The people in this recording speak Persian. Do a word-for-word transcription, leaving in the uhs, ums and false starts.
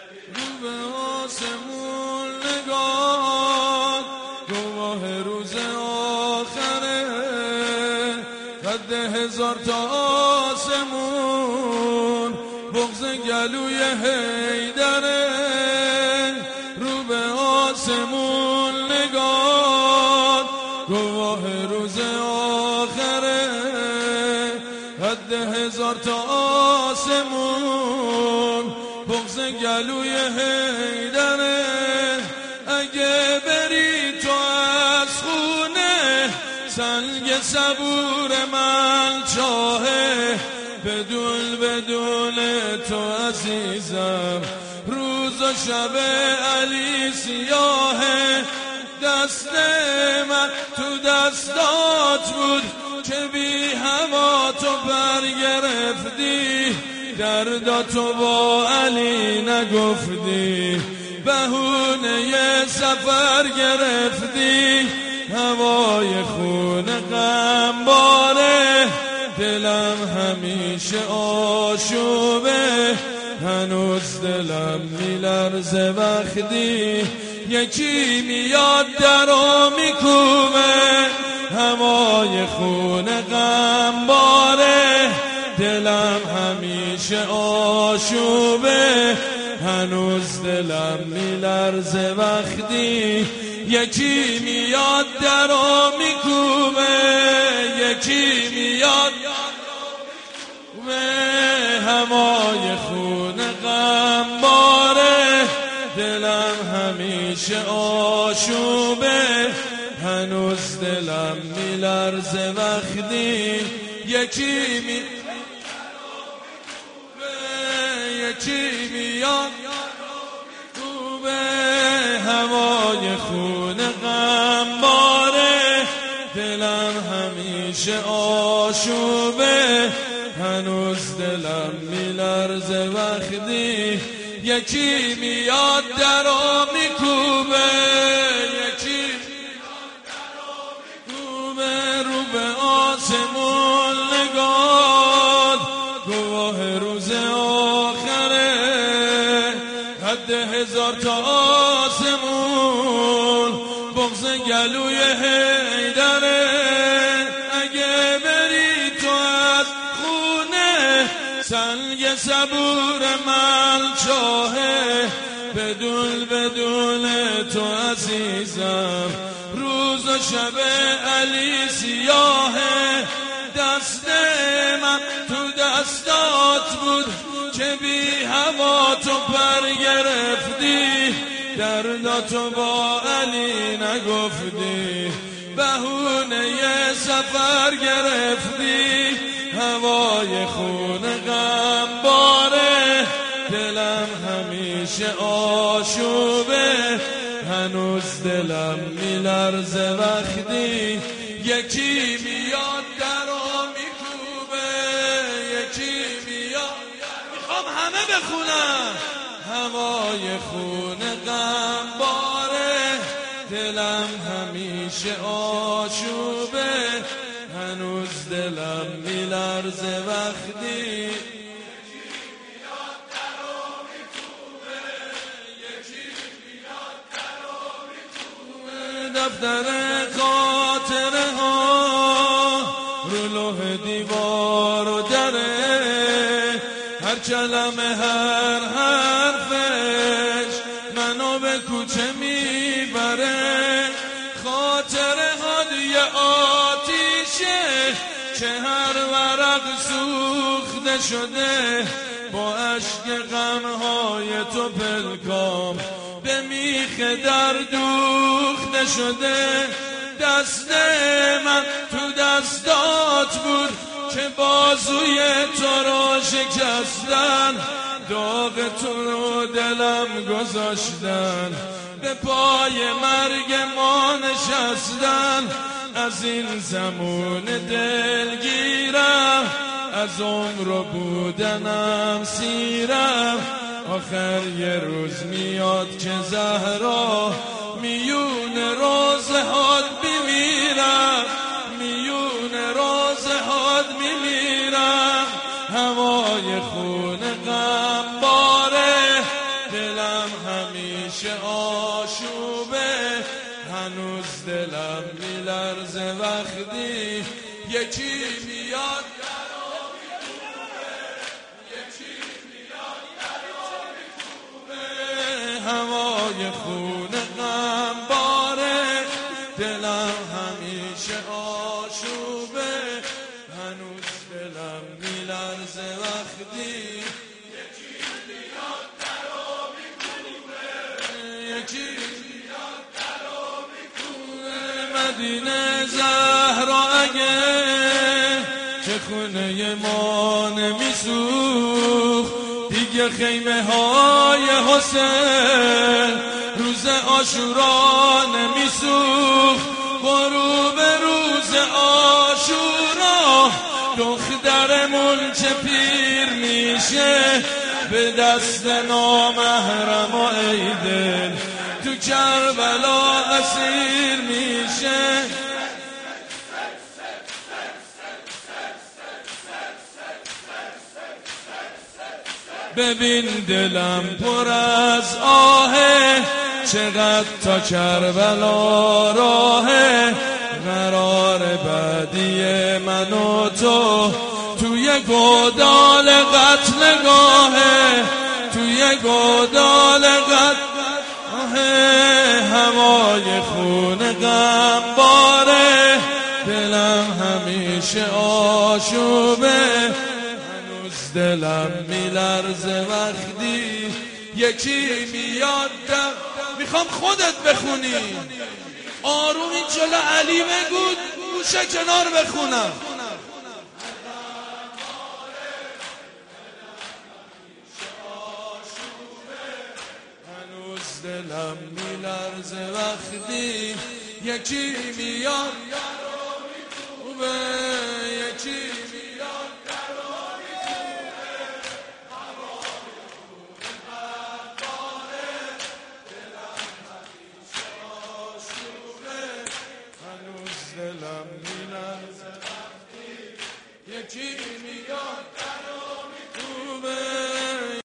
رو به آسمون نگاه، گواه روز آخره، قد هزار تا آسمون بغض گلوی حیدره. رو به آسمون نگاه، گواه روز آخره، قد هزار تا آسمون بغض گلوی حیدره. اگه بری تو از خونه، سنگ صبور من چاهه، بدون بدون تو عزیزم روز و شب علی سیاهه. دست من تو دستات بود که بی هوا تو برگرفتی، درداتو با علی نگفتی، بهونه سفر گرفتی. هوای خون غم باره، دلم همیشه آشوبه، هنوز دلم میلرزه وقتی یکی میاد درو میکوبه. هوای خون غم باره، دلم همیشه آشوبه، هنوز دلم میلرزه وقتی یکی میاد درو میکوبه. یکی میاد به هوای خون غم باره، دلم همیشه آشوبه، هنوز دلم میلرزه وقتی یکی می یکی میاد به هوای خون غم باره، دلم همیشه آشوبه، هنوز دلم میلرزه وقتی یکی میاد درو میکوبه. یکی میاد درو میکوبه. رو به آسمون نگاه، گواه روز آخره، قد هزار تا آسمون بغض گلوی حیدره. اگه بری تو از خونه، سنگ صبور من چاهه، بدون بدون تو عزیزم روز و شب علی سیاهه. دست من تو دستات بود که بی هوا تو پر گرفتی، درداتو با علی نگفتی، بهونه سفر گرفتی. هوای خون غم باره، دلم همیشه آشوبه، هنوز دلم میلرزه وقتی یکی میاد درو میکوبه. یکی میاد، میخوام همه بخونم. هوای خون غم باره، دلم همیشه آشوبه، هنوز دلم میلرزه وقتی دفتر خاطره ها رو لوح دیوار و دره، هر کلمه هر حرفش منو به کوچه میبره. خاطره ها دیگه آتیشه که هر ورق سوخته شده، با اشک غمهای تو پلکام به میخ در دوخته شده. دست من تو دستات بود که بازوی تو رو شکستن، داغ تو رو دلم گذاشتن، به پای مرگ ما نشستن. از این زمان دلگیرم، از عمر و بودنم سیرم، آخر یه روز میاد که زهرا میون روزهات میمیرم، میون روزهات میمیرم. هوای خون غم باره، دلم همیشه آشوبه، هنوز دلم میلرزه وقتی یکی میاد درو میکوبه، یکی میاد درو میکوبه. هوای خونه غم باره، دلم همیشه آشوبه، هنوز دلم میلرزه وقتی یکی میاد درو میکوبه، یکی میاد درو میکوبه. مدینه زهرا اگه چه خونه ما نمیسوخت، دیگه خیمه های حسین روز عاشورا نمیسوخت. غروب روز عاشورا دخترمون چه پیر میشه، به دست نامحرم و ای دل تو کربلا اسیر میشه. ببین دلم پر از آهه، چقدر تا کربلا راهه. قرار بعدی من و تو توی گودال قتلگاهه، توی گودال قتلگاهه. هوای خون غم باره، دلم همیشه آشوبه، دلم میلرزه وقتی یکی میاد دم. میخوام خودت بخونی آروم، این جلو علی بگو، گوشه کنار بخونم. هنوز دلم میلرزه وقتی یکی میاد خوبه، یکی میاد دلم میلرزه وقتی یکی میاد.